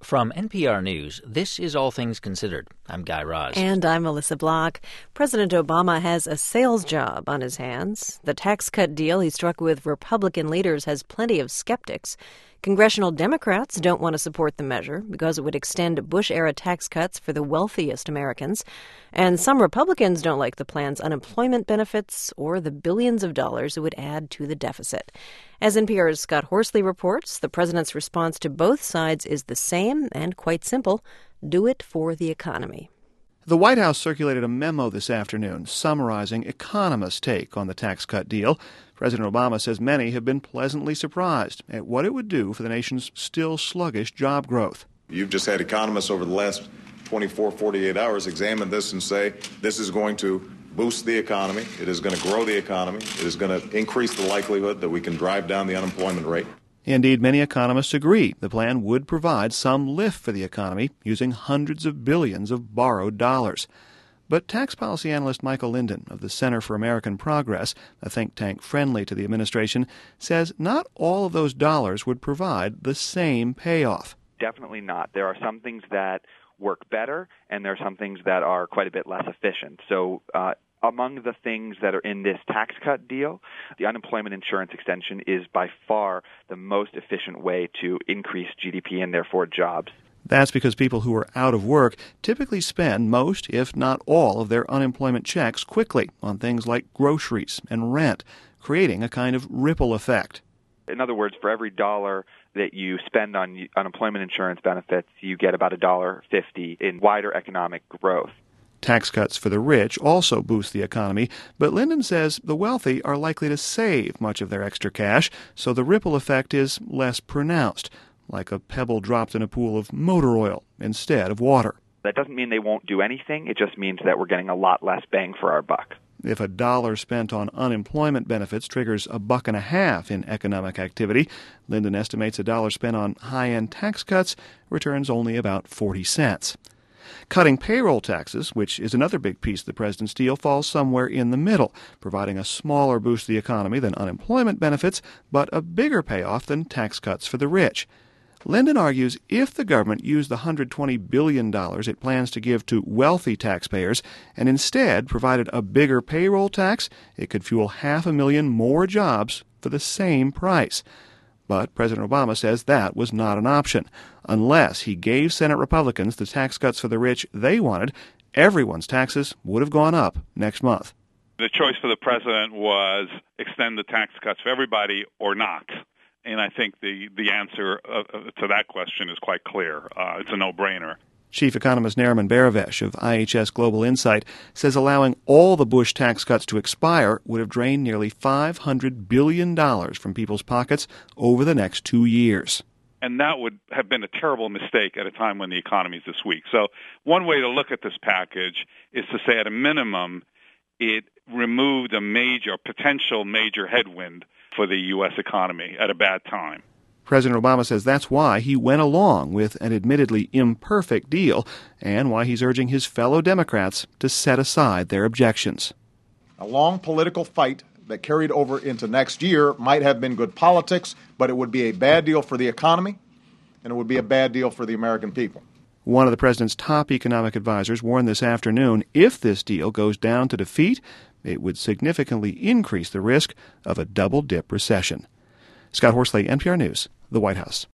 From NPR News, this is All Things Considered. I'm Guy Raz. And I'm Melissa Block. President Obama has a sales job on his hands. The tax cut deal he struck with Republican leaders has plenty of skeptics. Congressional Democrats don't want to support the measure because it would extend Bush-era tax cuts for the wealthiest Americans. And some Republicans don't like the plan's unemployment benefits or the billions of dollars it would add to the deficit. As NPR's Scott Horsley reports, the president's response to both sides is the same and quite simple: do it for the economy. The White House circulated a memo this afternoon summarizing economists' take on the tax cut deal. President Obama says many have been pleasantly surprised at what it would do for the nation's still sluggish job growth. You've just had economists over the last 24, 48 hours examine this and say this is going to boost the economy, it is going to grow the economy, it is going to increase the likelihood that we can drive down the unemployment rate. Indeed, many economists agree the plan would provide some lift for the economy using hundreds of billions of borrowed dollars. But tax policy analyst Michael Linden of the Center for American Progress, a think tank friendly to the administration, says not all of those dollars would provide the same payoff. Definitely not. There are some things that work better, and there are some things that are quite a bit less efficient. So among the things that are in this tax cut deal, the unemployment insurance extension is by far the most efficient way to increase GDP and therefore jobs. That's because people who are out of work typically spend most, if not all, of their unemployment checks quickly on things like groceries and rent, creating a kind of ripple effect. In other words, for every dollar that you spend on unemployment insurance benefits, you get about $1.50 in wider economic growth. Tax cuts for the rich also boost the economy, but Linden says the wealthy are likely to save much of their extra cash, so the ripple effect is less pronounced, like a pebble dropped in a pool of motor oil instead of water. That doesn't mean they won't do anything. It just means that we're getting a lot less bang for our buck. If $1 spent on unemployment benefits triggers $1.50 in economic activity, Linden estimates $1 spent on high-end tax cuts returns only about 40 cents. Cutting payroll taxes, which is another big piece of the president's deal, falls somewhere in the middle, providing a smaller boost to the economy than unemployment benefits, but a bigger payoff than tax cuts for the rich. Linden argues if the government used the $120 billion it plans to give to wealthy taxpayers and instead provided a bigger payroll tax, it could fuel 500,000 more jobs for the same price. But President Obama says that was not an option. Unless he gave Senate Republicans the tax cuts for the rich they wanted, everyone's taxes would have gone up next month. The choice for the president was extend the tax cuts for everybody or not. And I think the answer to that question is quite clear. It's a no-brainer. Chief economist Nariman Behravesh of IHS Global Insight says allowing all the Bush tax cuts to expire would have drained nearly $500 billion from people's pockets over the next 2 years. And that would have been a terrible mistake at a time when the economy is this weak. So one way to look at this package is to say at a minimum it removed a potential major headwind for the U.S. economy at a bad time. President Obama says that's why he went along with an admittedly imperfect deal and why he's urging his fellow Democrats to set aside their objections. A long political fight that carried over into next year might have been good politics, but it would be a bad deal for the economy, and it would be a bad deal for the American people. One of the president's top economic advisors warned this afternoon if this deal goes down to defeat, it would significantly increase the risk of a double-dip recession. Scott Horsley, NPR News, the White House.